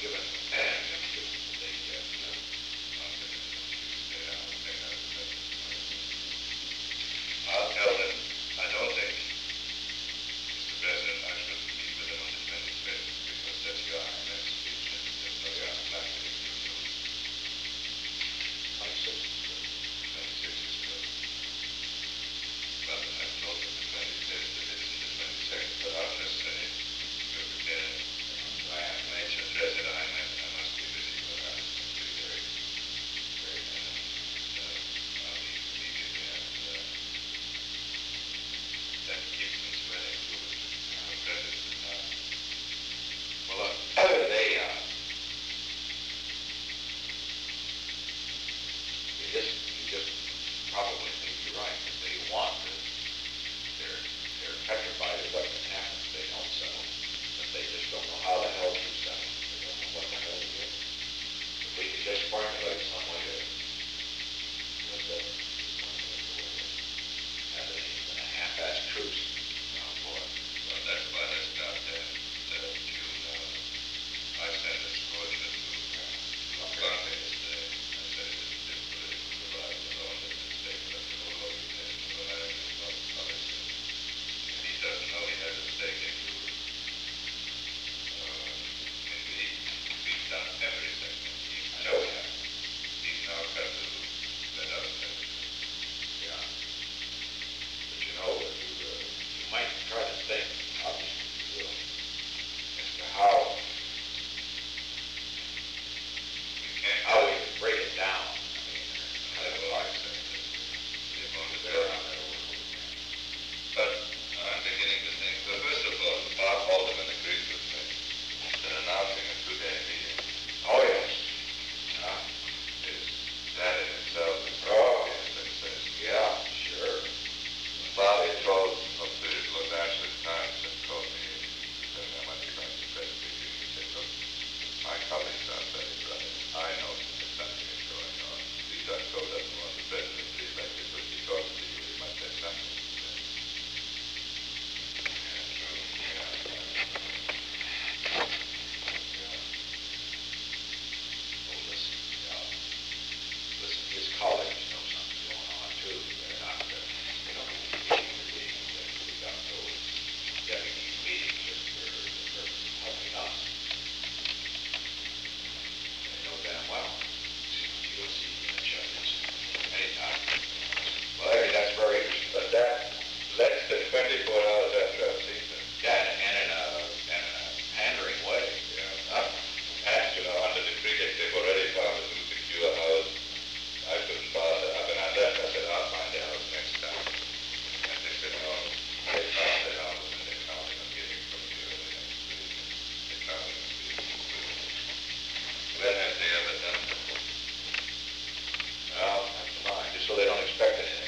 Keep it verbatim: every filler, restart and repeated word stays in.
given, given the date yet. I'll tell them, I don't think, Mister President, I shouldn't meet with them on the twenty-fifth, because that's your I M F speech, and there's no yeah. plastic in your news. twenty-sixth is good. twenty-sixth is good. Well, I've told them the twenty-fifth, if it isn't the twenty-second, but I'll just say, you're preparing. I am Mister President, I M F, and I must be busy, but I was going to be very, very, uh, uh, I'll leave immediately after that. That Gibson's wedding to the president. Uh, Well, uh, they, uh, you just, you just probably think you're right, that they want to, they're, they're petrified of what can happen if they don't settle, but they just don't know how the hell to settle. They don't know what the hell to do. If we could just formulate some way to, with the, have an even a half-assed truce, uh, for it. well, that's why I stopped there. That June, uh, I sent a scorcher to, to Atlanta yesterday. I said it isn't this political survival alone that the state of the whole organization of America is not policy. If he doesn't know he has a stake in you, uh, and we, we've done everything. He's I know we just, have. he's now got to let us have it. Yeah. But you know, you, uh, you might try to think, obviously you will, as to how, We can't. how we can break it down. I mean, I have a will fight. accept this. We're going to There go. on that over. But I'm beginning to think, well, first of all, Bob Haldeman agrees with me. They're announcing a two-day meeting. Oh, yes. Yeah. Is that in itself is Oh. a success. Yeah, sure. Bobby told of the Los Angeles Times and told me, he said, how much he likes the press briefing. He said, look, my colleagues are very right. I know that something is going on. Lisa Co doesn't want the president to be elected, but he talks to you, he must have something to say. Yeah, true. Yeah. Yeah. Well, listen, yeah. Listen, his colleagues know something's going on too. They're not, uh, you know, meeting the meetings that we got those deputy meetings just for the purpose of helping us. They know damn well. You'll see in the judges anytime. Well, Larry, that's very interesting. But that lets the twenty-four hours after I've seen them. Yeah, and in a, and in a pandering way. Yeah. Huh? And, you know, under the pretext they've already found a new secure house, I couldn't bother. I mean, I left, I said, I'll find the house next time. And they said, no, they found the house and they're counting on getting from here the next week. They're counting on getting from here. When have they ever done it? Well, that's the line, just so they don't expect anything.